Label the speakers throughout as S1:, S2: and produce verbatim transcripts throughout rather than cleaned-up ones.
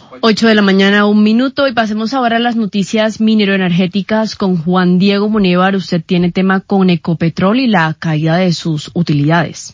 S1: Ocho de la mañana, un minuto, y pasemos ahora a las noticias mineroenergéticas con Juan Diego Munevar. Usted tiene tema con Ecopetrol y la caída de sus utilidades.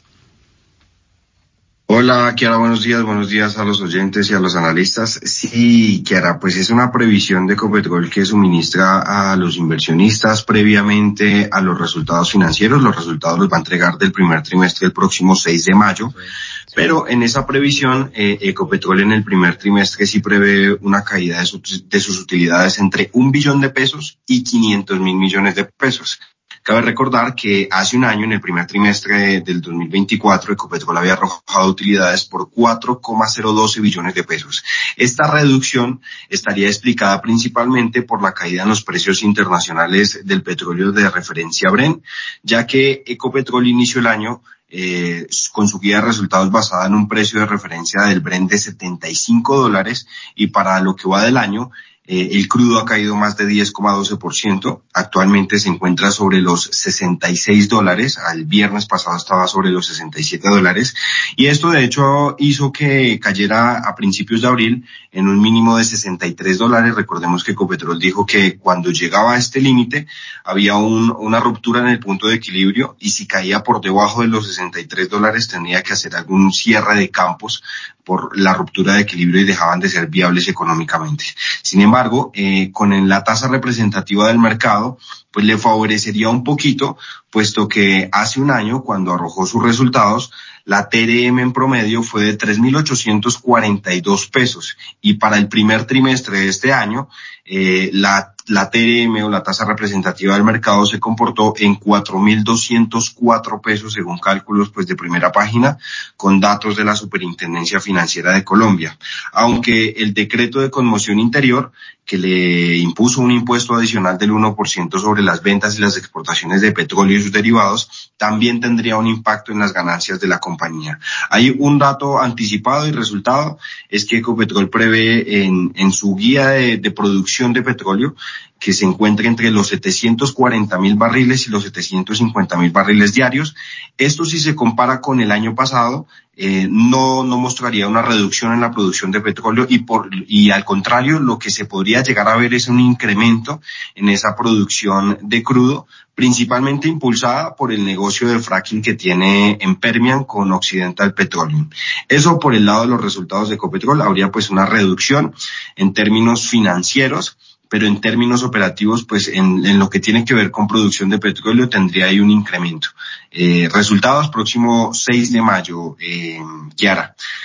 S2: Hola, Kiara, buenos días, buenos días a los oyentes y a los analistas. Sí, Kiara, pues es una previsión de Ecopetrol que suministra a los inversionistas previamente a los resultados financieros. Los resultados los va a entregar del primer trimestre el próximo seis de mayo. Pero en esa previsión, eh, Ecopetrol en el primer trimestre sí prevé una caída de, su, de sus utilidades entre un billón de pesos y quinientos mil millones de pesos. Cabe recordar que hace un año, en el primer trimestre del dos mil veinticuatro, Ecopetrol había arrojado utilidades por cuatro coma cero doce billones de pesos. Esta reducción estaría explicada principalmente por la caída en los precios internacionales del petróleo de referencia Brent, ya que Ecopetrol inició el año Eh, con su guía de resultados basada en un precio de referencia del Brent de setenta y cinco dólares, y para lo que va del año eh, el crudo ha caído más de diez coma doce por ciento, actualmente se encuentra sobre los sesenta y seis dólares, al viernes pasado estaba sobre los sesenta y siete dólares, y esto de hecho hizo que cayera a principios de abril en un mínimo de sesenta y tres dólares. Recordemos que Ecopetrol dijo que cuando llegaba a este límite había un, una ruptura en el punto de equilibrio, y si caía por debajo de los sesenta y tres dólares tendría que hacer algún cierre de campos por la ruptura de equilibrio y dejaban de ser viables económicamente. Sin embargo, eh, con la tasa representativa del mercado, pues le favorecería un poquito, puesto que hace un año, cuando arrojó sus resultados, la T R M en promedio fue de tres mil ochocientos cuarenta y dos pesos, y para el primer trimestre de este año, eh, la la T R M o la tasa representativa del mercado se comportó en cuatro mil doscientos cuatro pesos, según cálculos pues de primera página, con datos de la Superintendencia Financiera de Colombia. Aunque el decreto de conmoción interior, que le impuso un impuesto adicional del uno por ciento sobre las ventas y las exportaciones de petróleo y sus derivados, también tendría un impacto en las ganancias de la compañía. Hay un dato anticipado y resultado, es que Ecopetrol prevé en, en su guía de, de producción de petróleo que se encuentra entre los setecientos cuarenta mil barriles y los setecientos cincuenta mil barriles diarios. Esto, si se compara con el año pasado, eh, no, no mostraría una reducción en la producción de petróleo, y por, y al contrario, lo que se podría llegar a ver es un incremento en esa producción de crudo, principalmente impulsada por el negocio de fracking que tiene en Permian con Occidental Petroleum. Eso por el lado de los resultados de Ecopetrol. Habría pues una reducción en términos financieros, pero en términos operativos, pues en, en lo que tiene que ver con producción de petróleo tendría ahí un incremento. Eh, resultados próximo seis de mayo, eh, Kiara.